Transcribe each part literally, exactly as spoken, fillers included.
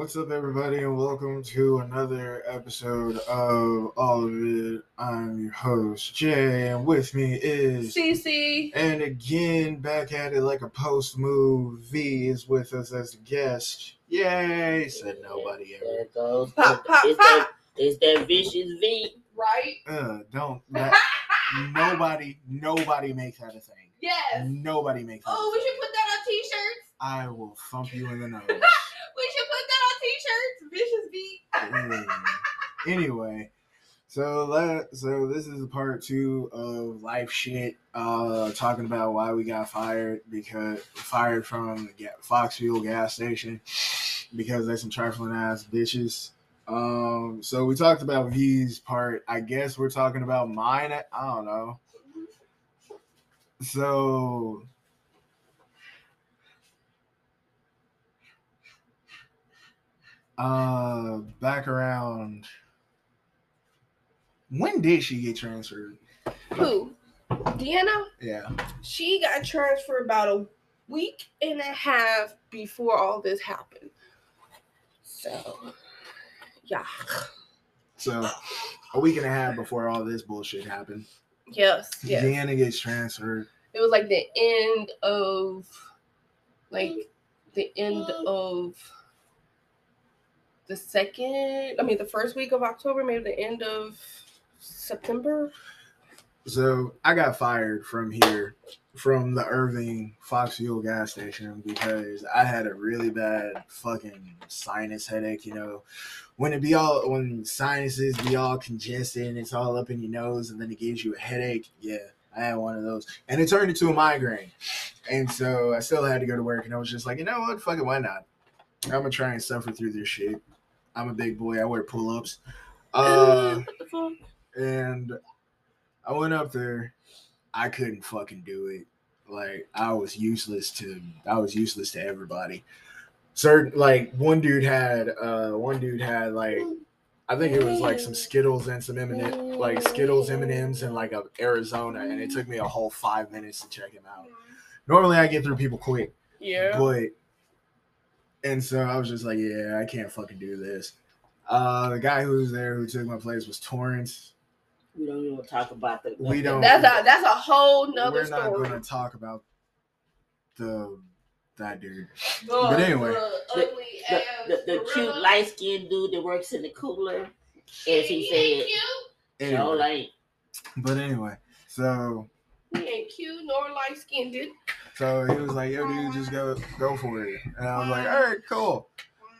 What's up, everybody, and welcome to another episode of All of It. I'm your host, Jay, and with me is Cece. And again, back at it like a post move. V is with us as a guest. Yay! Said nobody ever. There it goes. Pop, pop, it's, pop. That, it's that vicious V. Right? Uh, don't that nobody, nobody make that a thing. Yes. Nobody make that. Oh, a we thing. should put that on t-shirts. I will thump you in the nose. We should put that on t-shirts. Vicious V. Mm. Anyway, so let so this is part two of life shit. Uh, talking about why we got fired because fired from the Fox Fuel gas station because there's some trifling ass bitches. Um, so we talked about V's part. I guess we're talking about mine. I don't know. So. Uh, back around. When did she get transferred? Who? Deanna? Yeah. She got transferred about a week and a half before all this happened. So, yeah. So, a week and a half before all this bullshit happened. Yes, yes. Deanna gets transferred. It was like the end of, like, the end of the second, I mean, the first week of October, maybe the end of September. So I got fired from here, from the Irving Fox Fuel gas station because I had a really bad fucking sinus headache. You know, when it be all when sinuses be all congested and it's all up in your nose and then it gives you a headache. Yeah, I had one of those, and it turned into a migraine. And so I still had to go to work, and I was just like, you know what, fuck it, why not? I'm gonna try and suffer through this shit. I'm a big boy. I wear pull-ups. Uh, what the fuck? And I went up there. I couldn't fucking do it. Like, I was useless to. I was useless to everybody. Certain, like, one dude had. Uh, one dude had like. I think it was like some Skittles and some M and M, like Skittles, M and M's, and like a Arizona, and it took me a whole five minutes to check him out. Normally, I get through people quick. Yeah. But. And so I was just like, yeah, I can't fucking do this. Uh, the guy who was there who took my place was Torrance. We don't even talk about the. We don't. That's a that's a whole nother We're story. not going to talk about the that dude. The, But anyway. the The, ugly the, ass the, the cute gorilla. light skinned dude that works in the cooler, as he He ain't said. cute. No, Anyway, ain't. but anyway, so He ain't cute nor light skinned. so he was like, "Yo, dude, just go go for it," and I was like, "All right, cool."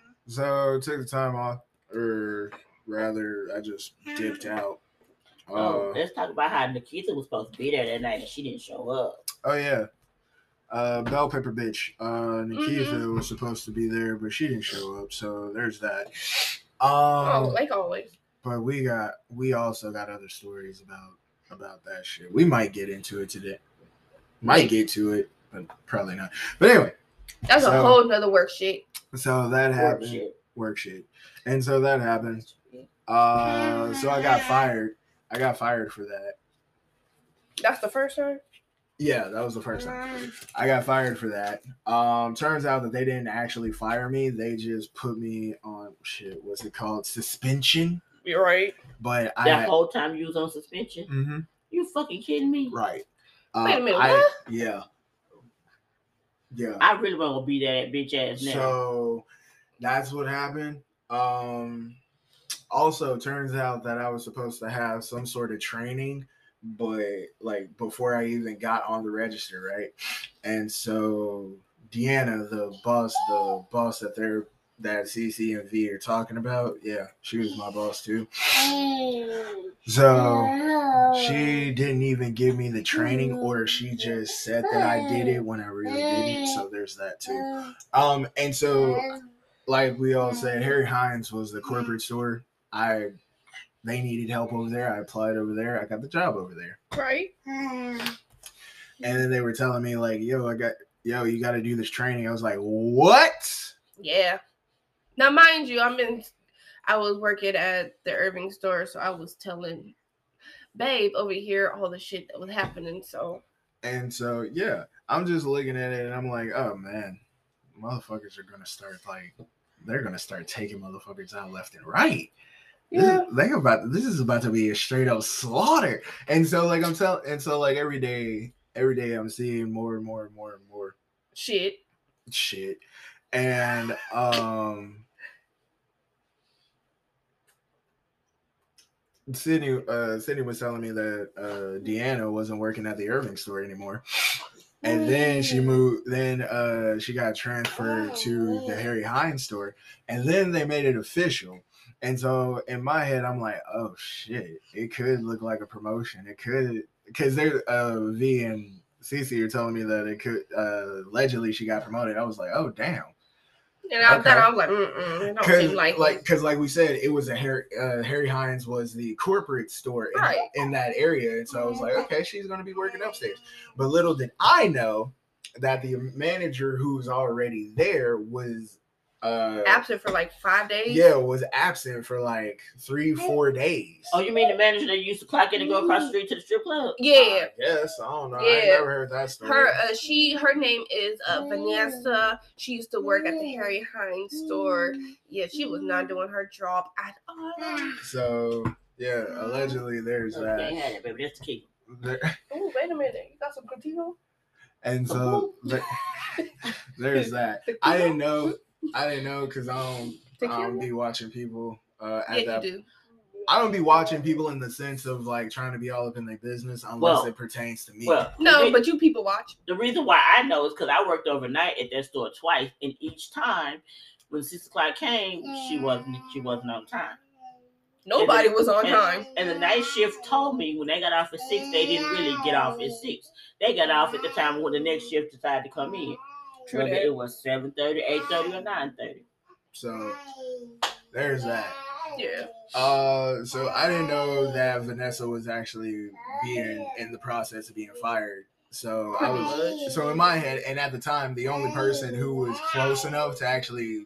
So I took the time off, or rather, I just dipped out. Oh, Uh, let's talk about how Nikita was supposed to be there that night and she didn't show up. oh yeah. Uh, Bell Pepper bitch. Uh, Nikita Mhm. was supposed to be there, but she didn't show up. So there's that. Um, Oh, like always. but we got we also got other stories about about that shit. We might get into it today. Might get to it, but probably not. But anyway, That's so, a whole nother work shit. So that Work happened. shit. Work shit. And so that happened. Uh, so I got fired. I got fired for that. That's the first time. Yeah, that was the first time. I got fired for that. Um, turns out that they didn't actually fire me. They just put me on shit. What's it called? Suspension. You're right. But That I. whole time you was on suspension? Mm-hmm, You fucking kidding me? right. Uh, Wait a minute, I, what? Yeah. Yeah. I really want to be that bitch ass now. So that's what happened. Um, also, turns out that I was supposed to have some sort of training, but like before I even got on the register, right? And so Deanna, the boss, the boss that they're that C C and V are talking about, yeah, she was my boss too. So she didn't even give me the training, or she just said that I did it when I really didn't. So there's that too. Um, and so like we all said, Harry Hines was the corporate store. I they needed help over there. I applied over there. I got the job over there. Right. And then they were telling me like, yo, I got yo, you got to do this training. I was like, what? Yeah. Now, mind you, I'm in. I was working at the Irving store, so I was telling Babe over here all the shit that was happening. So. And so yeah, I'm just looking at it and I'm like, oh man, motherfuckers are gonna start like they're gonna start taking motherfuckers out left and right. Yeah. This, they about this is about to be a straight up slaughter. And so like I'm telling, and so like every day, every day I'm seeing more and more and more and more shit, shit, and um. Sydney, uh, Sydney was telling me that uh, Deanna wasn't working at the Irving store anymore, and then she moved. Then uh, she got transferred to the Harry Hines store, and then they made it official. And so in my head, I'm like, oh shit, it could look like a promotion. It could, because they're uh, V and Cece are telling me that it could. Uh, allegedly, she got promoted. I was like, oh damn. And I, okay. I was like, mm-mm, it don't seem like like because like we said, it was a Harry uh, Harry Hines was the corporate store in, right. in that area, and so I was like, okay, she's gonna be working upstairs. But little did I know that the manager who was already there was uh, absent for like five days. Yeah, was absent for like three, four days. Oh, you mean the manager that used to clock in and go across the street to the strip club? Yeah. Yes, I don't know. Yeah. I never heard that story. Her, uh, she, her name is uh, Vanessa. She used to work at the Harry Hines store. Yeah, she was not doing her job at all. So yeah, allegedly there's okay, that. Yeah, baby, that's the key. Oh, wait a minute, you got some Contigo? And so there, there's that. I didn't know. I didn't know because I don't, I don't be watching people uh, at yeah, that. You do. I don't be watching people in the sense of like trying to be all up in their business unless well, it pertains to me. Well, no, reason, but you people watch. The reason why I know is because I worked overnight at that store twice, and each time when six o'clock came, she wasn't she wasn't on time. Nobody the, was on and, time. And the night shift told me when they got off at six, they didn't really get off at six. They got off at the time when the next shift decided to come in. True Whether that. it was seven thirty, eight thirty, or nine thirty. So there's that. Yeah. Uh, so I didn't know that Vanessa was actually being in the process of being fired. So I was so in my head, and at the time, the only person who was close enough to actually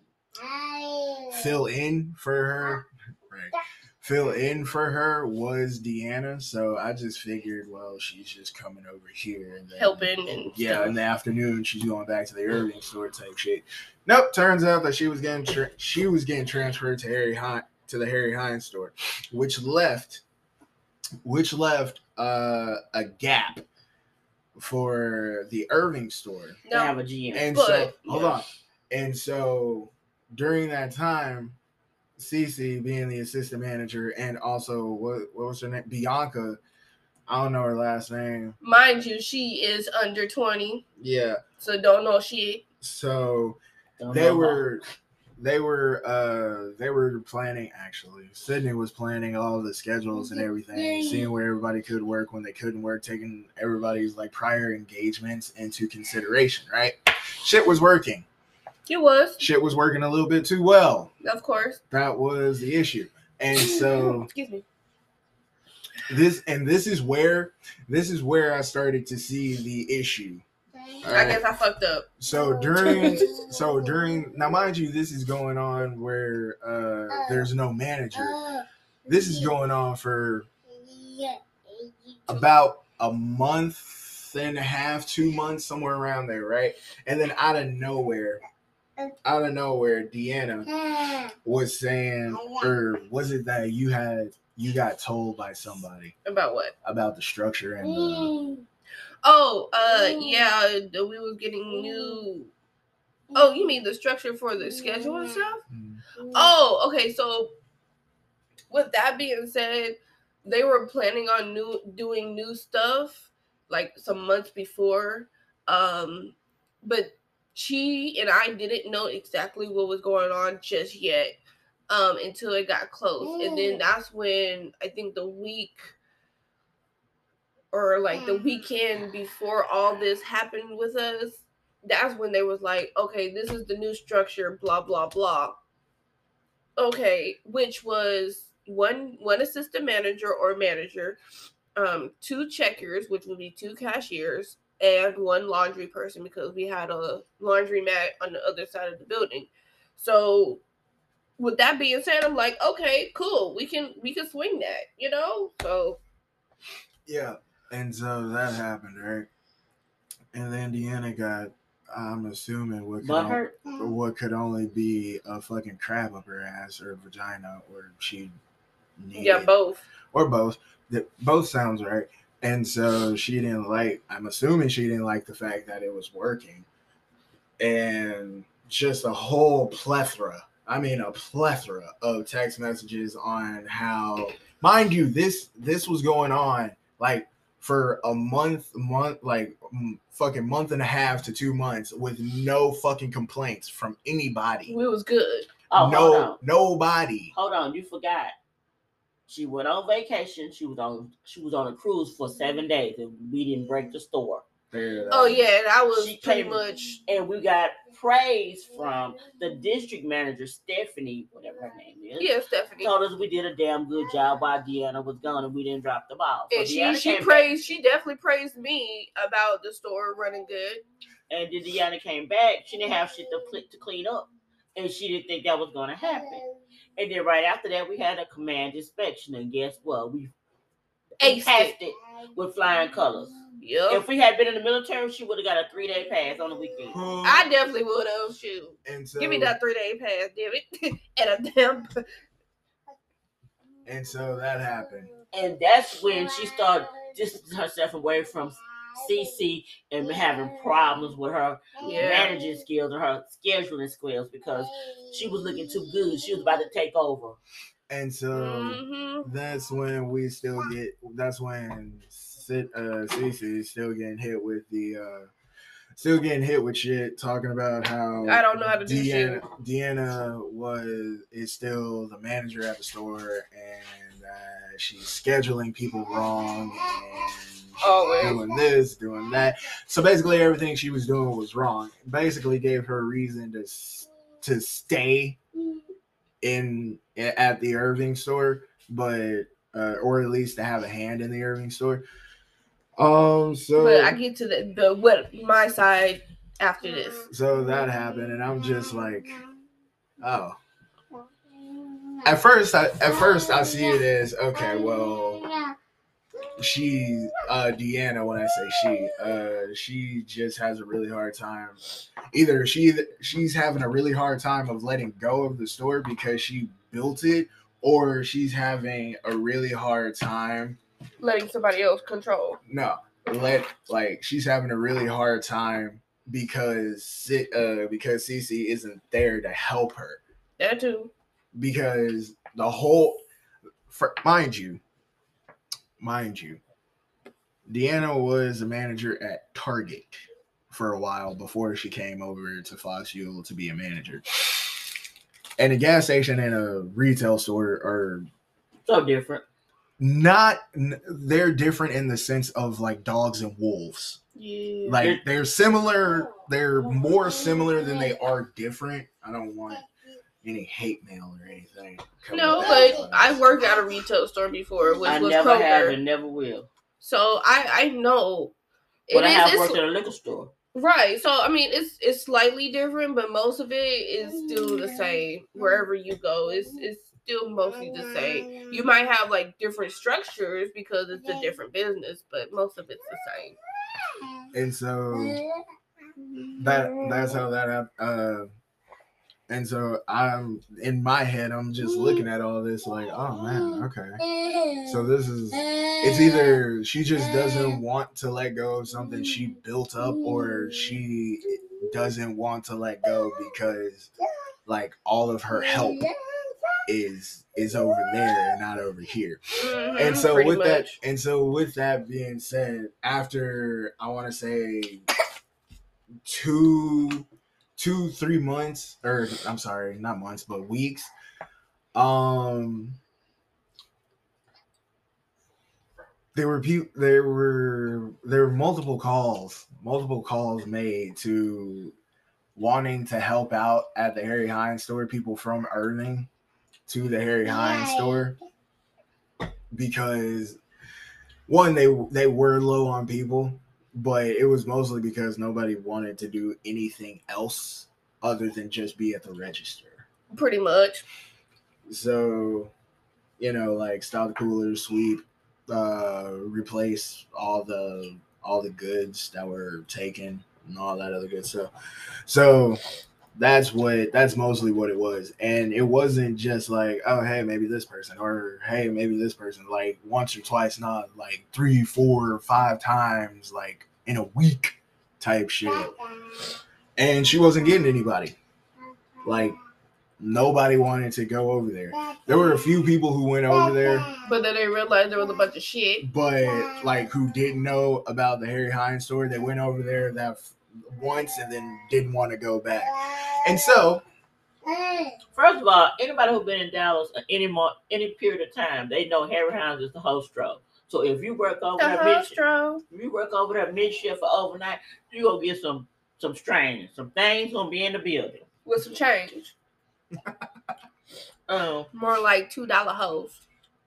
fill in for her, right, fill in for her was Deanna. So I just figured, well, she's just coming over here and then, helping and yeah, stuff. In the afternoon she's going back to the Irving store type shit. Nope, turns out that she was getting tra- she was getting transferred to Harry Hines to the Harry Hines store, which left which left uh, a gap for the Irving store. No, they have a G M. And but, so hold yeah. on. And so during that time, Cece being the assistant manager and also what what was her name? Bianca. I don't know her last name. Mind you, she is under twenty. Yeah. So don't know shit. So don't they know were how. they were uh they were planning actually. Sydney was planning all of the schedules and everything, seeing where everybody could work when they couldn't work, taking everybody's like prior engagements into consideration, right? Shit was working. It was. Shit was working a little bit too well. Of course. That was the issue. And so excuse me. This and this is where this is where I started to see the issue. Right? I guess I fucked up. So during so during now mind you, this is going on where uh there's no manager. This is going on for about a month and a half, two months, somewhere around there, right? And then out of nowhere, out of nowhere, Deanna was saying, or was it that you had you got told by somebody about what? About the structure and the. Oh, uh, yeah, we was getting new. Oh, you mean the structure for the schedule and stuff? Mm-hmm. Oh, okay. So, with that being said, they were planning on new doing new stuff like some months before, um, but she and I didn't know exactly what was going on just yet. Um, until it got close. And then that's when I think the week or like the weekend before all this happened with us, that's when they was like, okay, this is the new structure, blah, blah, blah. Okay, which was one one assistant manager or manager, um, two checkers, which would be two cashiers, and one laundry person because we had a laundromat on the other side of the building. So with that being said, I'm like, okay, cool. We can we can swing that, you know? So yeah. And so that happened, right? And then Deanna got I'm assuming what could, Butt on- hurt. what could only be a fucking crab up her ass or vagina, or she needed, Yeah, both. or both. That both sounds right. And so she didn't like. I'm assuming she didn't like the fact that it was working, and just a whole plethora. I mean, a plethora of text messages on how, mind you, this this was going on like for a month, month, like mm, fucking month and a half to two months with no fucking complaints from anybody. It was good. Oh, hold no, on. nobody. Hold on, you forgot. She went on vacation. She was on she was on a cruise for seven days, and we didn't break the store. There, Oh yeah, that was She pretty came- much. And we got praise from the district manager, Stephanie, whatever her name is. Yeah, Stephanie. Told us we did a damn good job while Deanna was gone and we didn't drop the ball. So And she Deanna she came praised. She definitely praised me about the store running good. back, and then Deanna came back. She didn't have shit to, cl- to clean up, and she didn't think that was going to happen. And then right after that, we had a command inspection, and guess what? We Aced passed it. it with flying colors. Yep. If we had been in the military, she would have got a three day pass on the weekend. I definitely would have. Shoot. and so, Give me that three day pass, damn it. And a damn. And so that happened. And that's when she started distancing herself away from Cece and having problems with her Yeah. managing skills and her scheduling skills because she was looking too good. She was about to take over. And so Mm-hmm. that's when we still get. That's when Sit, uh, Cece is still getting hit with the. Uh, Still getting hit with shit, talking about how I don't know how to do Deanna, shit. Deanna was is still the manager at the store, and uh, she's scheduling people wrong and Always. doing this, doing that. So basically, everything she was doing was wrong. Basically, gave her a reason to to stay in at the Irving store, but uh, or at least to have a hand in the Irving store. Um, so But I get to the, the what my side after this. so that happened, and I'm just like, oh. At first, I at first I see it as okay. Well, she, uh, Deanna. When I say she, uh, she just has a really hard time. Either she she's having a really hard time of letting go of the store because she built it, or she's having a really hard time. Letting somebody else control. No, let like she's having a really hard time because uh because Cece isn't there to help her. That too. Because the whole, for, mind you, mind you, Deanna was a manager at Target for a while before she came over to Fox Fuel to be a manager. And a gas station and a retail store are So different. not, they're different in the sense of like dogs and wolves. Yeah. Like they're similar, they're more similar than they are different. I don't want any hate mail or anything. No, but I worked at a retail store before, which I was never have Kroger. and never will. So I I know. But It I is- have it's- worked at a liquor store. Right. So I mean, it's it's slightly different, but most of it is still the same. Wherever you go, it's it's still mostly the same. You might have like different structures because it's a different business, but most of it's the same. And so that that's how that happened. Uh, and so I'm in my head, I'm just looking at all this like, oh man, okay. So this is it's either she just doesn't want to let go of something she built up, or she doesn't want to let go because like all of her help is is over there and not over here. Mhm, And so pretty with that much. and so with that being said, after I want to say two two three months, or I'm sorry, not months but weeks, um there were people there were there were multiple calls multiple calls made to wanting to help out at the Harry Hines store, people from Irving to the Harry Hines store, because one, they they were low on people, but it was mostly because nobody wanted to do anything else other than just be at the register. Pretty much. So, you know, like stock the coolers, sweep, uh, replace all the all the goods that were taken, and all that other good stuff. So that's what that's mostly what it was. And it wasn't just like, oh hey, maybe this person, or hey, maybe this person, like once or twice, not like three, four, five times, like in a week type shit. And she wasn't getting anybody. Like nobody wanted to go over there. There were a few people who went over there, but then they realized there was a bunch of shit. But like who didn't know about the Harry Hines story, they went over there that f- once and then didn't want to go back. And so, first of all, anybody who's been in Dallas any more any period of time, they know Harry Hines is the hostro. So if you work over The there, hostro. if you work over there mid shift for overnight, you gonna get some some strains, some things gonna be in the building with some change. um, more like two dollar hoes,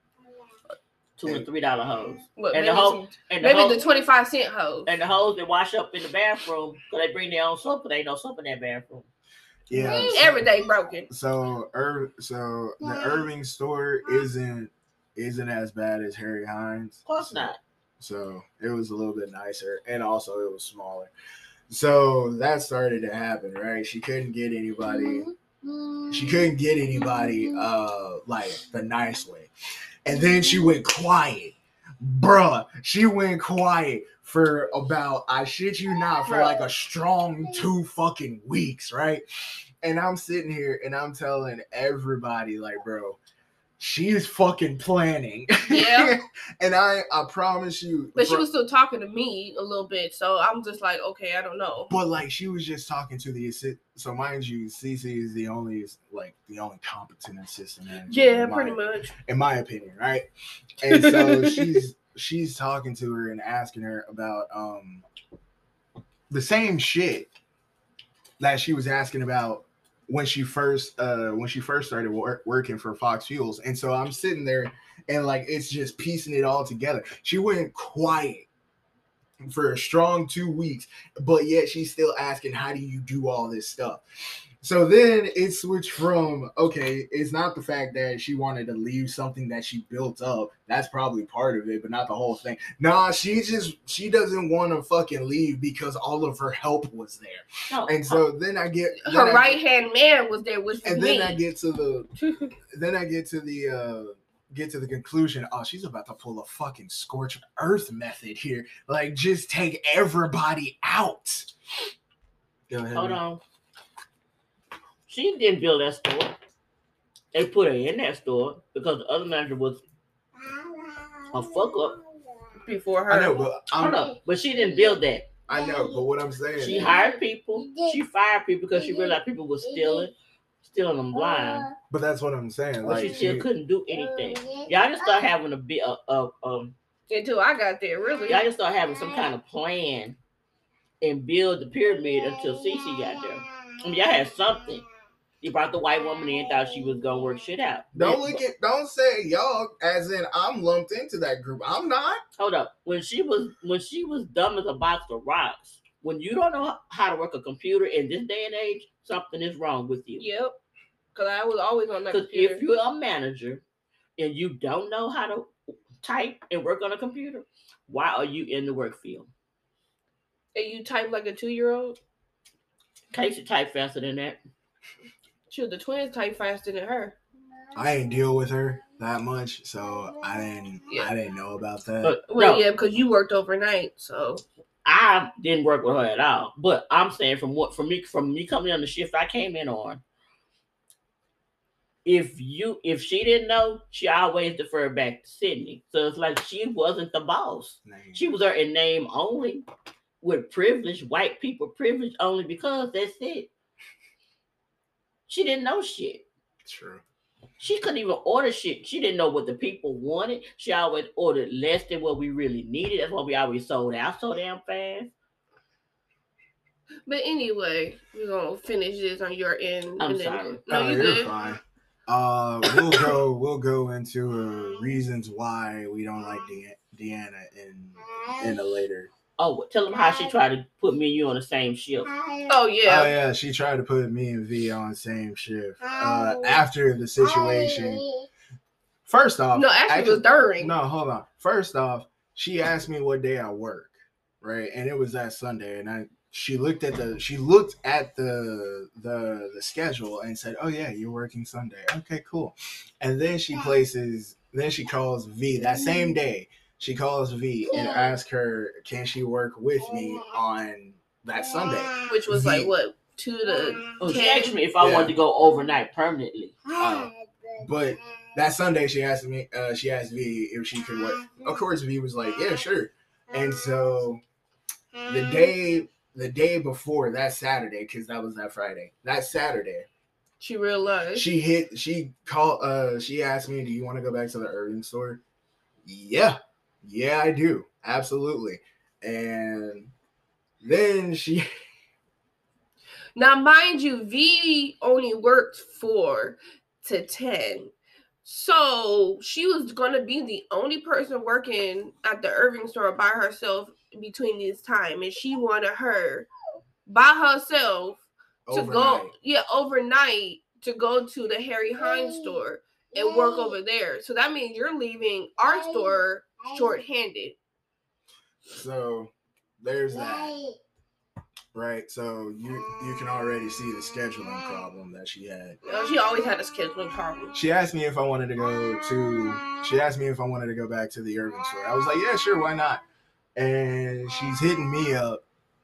two and three dollar hoes, Look, and maybe the hoe, some, and the maybe hoe, the twenty five cent hoes, and the hoes that wash up in the bathroom because they bring their own soap, but they ain't no soap in that bathroom. Yeah, so, every day broken. So, Ir- so the Irving store isn't isn't as bad as Harry Hines. Of course so, not. So it was a little bit nicer, and also it was smaller. So that started to happen, right? She couldn't get anybody. She couldn't get anybody uh like the nice way. And then she went quiet. Bruh, she went quiet for about, I shit you not, for like a strong two fucking weeks, right? And I'm sitting here and I'm telling everybody, like, bro, she's fucking planning. Yeah. And I I promise you. But bro, she was still talking to me a little bit. So I'm just like, okay, I don't know. But like she was just talking to the assistant. So mind you, Cece is the only like the only competent assistant manager. Yeah, pretty my, much. In my opinion, right? And so she's she's talking to her and asking her about um the same shit that she was asking about when she first uh when she first started wor- working for Fox Fuels. And so I'm sitting there and like it's just piecing it all together. She went quiet for a strong two weeks, but yet she's still asking, how do you do all this stuff? So then it switched from, okay, it's not the fact that she wanted to leave something that she built up. That's probably part of it, but not the whole thing. Nah, she just, she doesn't want to fucking leave because all of her help was there. No, and so then I get... Her right-hand man was there, which was And me. then I get to the... then I get to the... uh get to the conclusion, oh, she's about to pull a fucking scorched earth method here. Like, just take everybody out. Go ahead. Hold on. She didn't build that store. They put her in that store because the other manager was a fuck up before her. I know, but I'm, Hold up. But she didn't build that. I know, but what I'm saying, she hired people. She fired people because she realized people were stealing, stealing them blind. But that's what I'm saying. But like, she still she, couldn't do anything. Y'all just start having a bit of, of um. Until I got there, really. Y'all just start having some kind of plan and build the pyramid until Cece got there. I mean, y'all had something. You brought the white woman in, thought she was gonna work shit out. Don't look at, don't say y'all as in I'm lumped into that group. I'm not. Hold up. When she was when she was dumb as a box of rocks. When you don't know how to work a computer in this day and age, something is wrong with you. Yep. Because I was always on that computer. If you're a manager and you don't know how to type and work on a computer, why are you in the work field? And you type like a two-year-old? Casey type faster than that. Shoot, the twins type faster than her. I didn't deal with her that much, so I didn't. Yeah. I didn't know about that. But, well, no. Yeah, because you worked overnight, so I didn't work with her at all. But I'm saying from what from me from me coming on the shift I came in on. If you if she didn't know, she always deferred back to Sydney. So it's like she wasn't the boss. Name. She was there in name only, with privilege, white people privilege only because that's it. She didn't know shit. True. She couldn't even order shit. She didn't know what the people wanted. She always ordered less than what we really needed. That's why we always sold out so damn fast. But anyway, we're gonna finish this on your end. I'm and sorry. Then, no, no, you're good. fine. Uh, we'll go. We'll go into uh, reasons why we don't like De- Deanna in in a later. Oh, tell them how she tried to put me and you on the same shift. Oh yeah. Oh yeah, she tried to put me and V on the same shift. Uh, after the situation. First off, no, actually, actually it was during. No, hold on. First off, she asked me what day I work, right, and it was that Sunday, and I she looked at the she looked at the the the schedule and said, "Oh yeah, you're working Sunday. Okay, cool." And then she places then she calls V that same day. She calls V and asks her, "Can she work with me on that Sunday?" Which was V, like what two to Oh, she ten. asked me if I Yeah. wanted to go overnight permanently. Uh, but that Sunday she asked me uh, she asked V if she could work. Of course V was like, "Yeah, sure." And so the day the day before that Saturday, because that was that Friday, that Saturday, She realized. she hit she called uh she asked me, "Do you want to go back to the Irving store?" Yeah. Yeah, I do. Absolutely. And then she Now, mind you, V only worked four to ten. So she was going to be the only person working at the Irving store by herself between this time. And she wanted her by herself to overnight. go, yeah, overnight to go to the Harry Hines store and work over there. So that means you're leaving our store short-handed. So there's that. Right, so you you can already see the scheduling problem that she had. You know, she always had a scheduling problem. She asked me if I wanted to go to. She asked me if I wanted to go back to the Irving store. I was like, yeah, sure, why not? And she's hitting me up.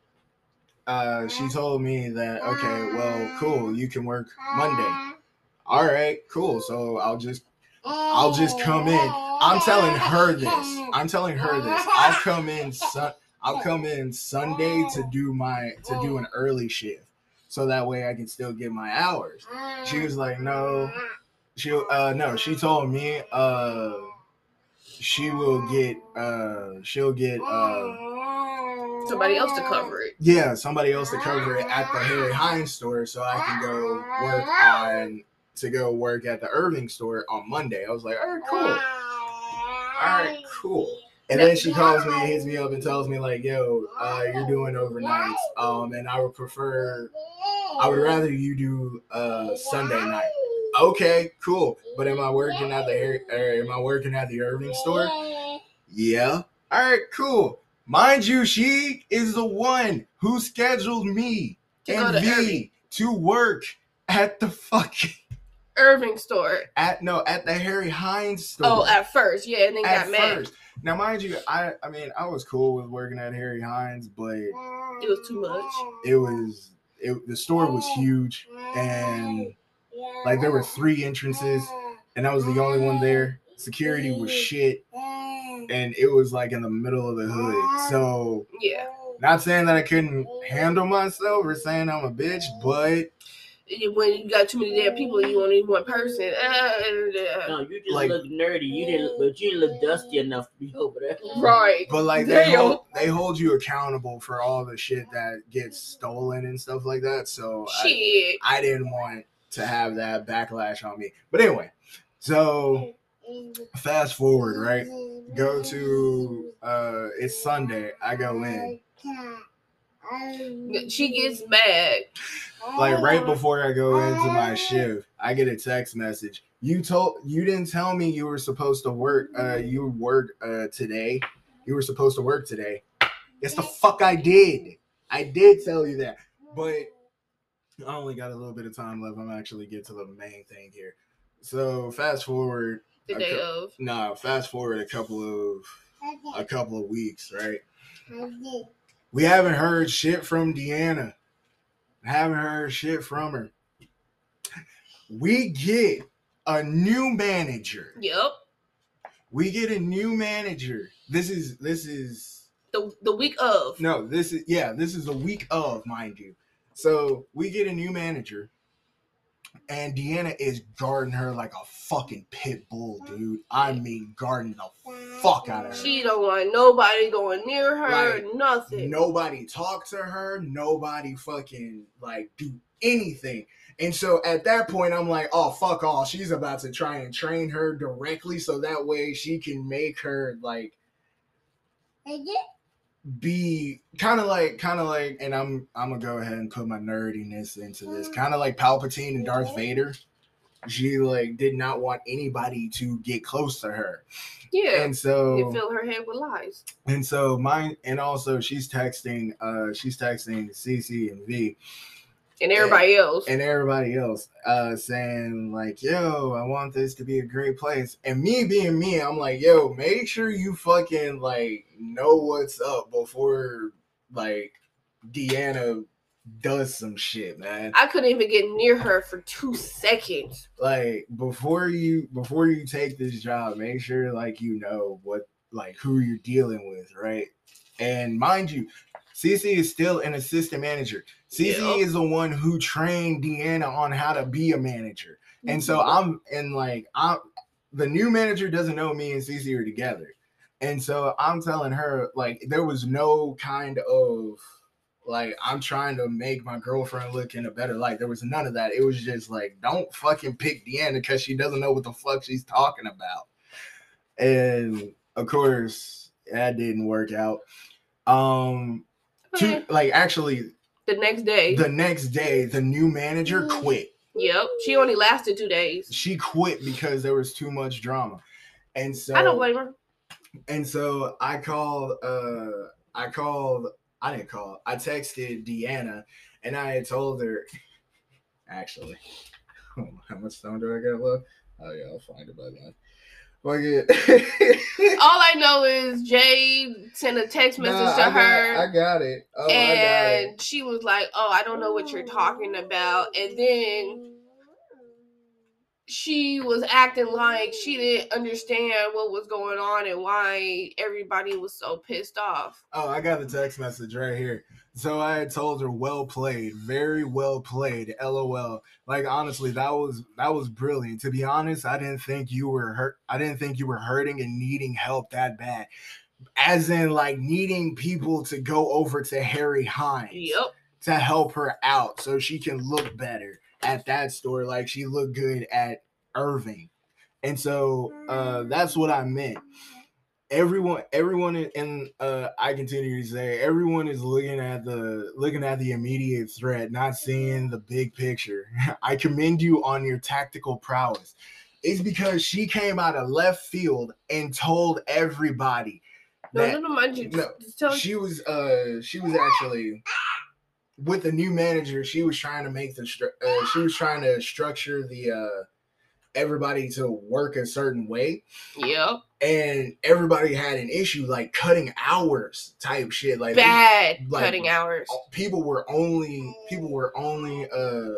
Uh, she told me that okay, well, cool, you can work Monday. All right, cool. So I'll just I'll just come in. I'm telling her this. I'm telling her this. I'll come in. Su- I'll come in Sunday to do my to do an early shift, so that way I can still get my hours. She was like, no, she uh no. She told me uh she will get uh she'll get uh Somebody else to cover it. yeah somebody else to cover it at the Harry Hines store, so I can go work on to go work at the Irving store on Monday. I was like, all right, cool, all right, cool. And then she calls me and hits me up and tells me like, yo, uh, you're doing overnights. Um, and I would prefer, I would rather you do uh Sunday night. Okay, cool. But am I working at the or am I working at the Irving store? Yeah. All right, cool. Mind you, she is the one who scheduled me To go and to V Irving. to work at the fucking Irving store. at no at the Harry Hines store. Oh, at first, yeah, and then at got mad. first. Now, mind you, I I mean, I was cool with working at Harry Hines, but It was too much. it was it the store was huge, and like there were three entrances, and I was the only one there. Security was shit, and it was like in the middle of the hood. So, Yeah. not saying that I couldn't handle myself or saying I'm a bitch, but When you got too many damn people, you only one person. Uh, uh, No, you just Like- look nerdy. You didn't, but you didn't look dusty enough to be over there. right. but like they Damn. hold, they hold you accountable for all the shit that gets stolen and stuff like that. So I, Shit. I didn't want to have that backlash on me. But anyway, so fast forward, right? Go to uh it's Sunday. I go in. She gets mad. Like right before I go into my shift, I get a text message. You told you didn't tell me you were supposed to work uh you work uh today. You were supposed to work today. Yes, the fuck I did. I did tell you that. But I only got a little bit of time left. I'm actually get to the main thing here. So fast forward The a day cou- of. no, fast forward a couple of a couple of weeks, right? We haven't heard shit from Deanna. Haven't heard shit from her. We get a new manager. Yep. We get a new manager. This is this is The the week of. no, this is yeah, this is a week of, mind you. So we get a new manager, and Deanna is guarding her like a fucking pit bull, dude. I mean, guarding the fuck out of her. She don't want nobody going near her. Like, nothing. Nobody talk to her. Nobody fucking like do anything. And so at that point, I'm like, oh, fuck all. She's about to try and train her directly so that way she can make her like be kind of like, kind of like, and I'm I'm gonna go ahead and put my nerdiness into this, kind of like Palpatine and Darth Vader. she like did not want anybody to get close to her. Yeah. And so you fill her head with lies. And so mine, and also she's texting, uh, she's texting Cece and V. And everybody and, else. And everybody else uh, saying, like, yo, I want this to be a great place. And me being me, I'm like, yo, make sure you fucking, like, know what's up before, like, Deanna does some shit, man. I couldn't even get near her for two seconds. Like, before you, before you take this job, make sure, like, you know what, like, who you're dealing with, right? And mind you, Cece is still an assistant manager. Cece yep. is the one who trained Deanna on how to be a manager. And so I'm and like I'm the new manager doesn't know me and Cece are together. And so I'm telling her, like, there was no kind of like I'm trying to make my girlfriend look in a better light. There was none of that. It was just like, don't fucking pick Deanna because she doesn't know what the fuck she's talking about. And of course, that didn't work out. Um okay. Two, like actually the next day the next day the new manager quit. Yep, she only lasted two days. She quit because there was too much drama. And so I don't blame her. And so I called uh I called I didn't call I texted Deanna and I had told her actually how much time do I got left? Oh yeah, I'll find it by then. Fuck it. All I know is Jay sent a text message nah, to I her. Got, I got it. Oh, and I got it. She was like, oh, I don't know what you're talking about. And then she was acting like she didn't understand what was going on and why everybody was so pissed off. Oh, I got the text message right here. So I had told her, well played, very well played, LOL. Like, honestly, that was that was brilliant. To be honest, I didn't think you were hurt. I didn't think you were hurting and needing help that bad. As in, like, needing people to go over to Harry Hines yep. to help her out so she can look better at that store like she looked good at Irving. And so uh, that's what I meant. Everyone, everyone, and uh, I continue to say, everyone is looking at the looking at the immediate threat, not seeing the big picture. I commend you on your tactical prowess. It's because she came out of left field and told everybody. No, that, no, no, mind you. No, just tell she was, uh, she was actually with the new manager. She was trying to make the, uh, she was trying to structure the. Uh, everybody to work a certain way. Yep. And everybody had an issue like cutting hours type shit. Like bad they, like, cutting hours. People were only people were only uh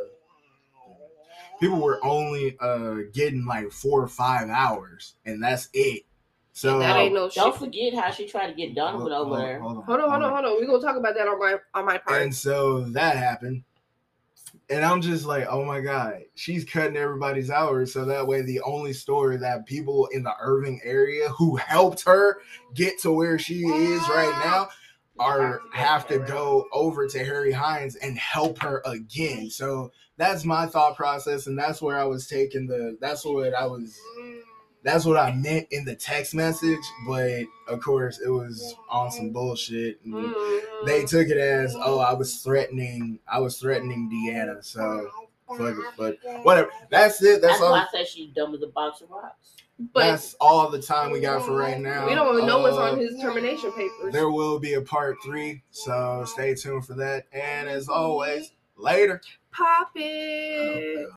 people were only uh getting like four or five hours and that's it. So that ain't no shit. Don't forget how she tried to get Donovan over hold, there. Hold on, hold on, hold on, hold on. We're gonna talk about that on my on my part. And so that happened. And I'm just like, oh my God, she's cutting everybody's hours. So that way, the only store that people in the Irving area who helped her get to where she is right now are have to go over to Harry Hines and help her again. So that's my thought process. And that's where I was taking the, that's what I was, that's what I meant in the text message. But of course, it was on some bullshit. And mm-hmm. They took it as, oh, I was threatening, I was threatening Deanna. So, fuck it, but whatever. That's it. That's, that's all. why I said she's dumb as a box of rocks. But that's all the time we got for right now. We don't even know uh, what's on his termination papers. There will be a part three, so stay tuned for that. And as always, later. Pop it.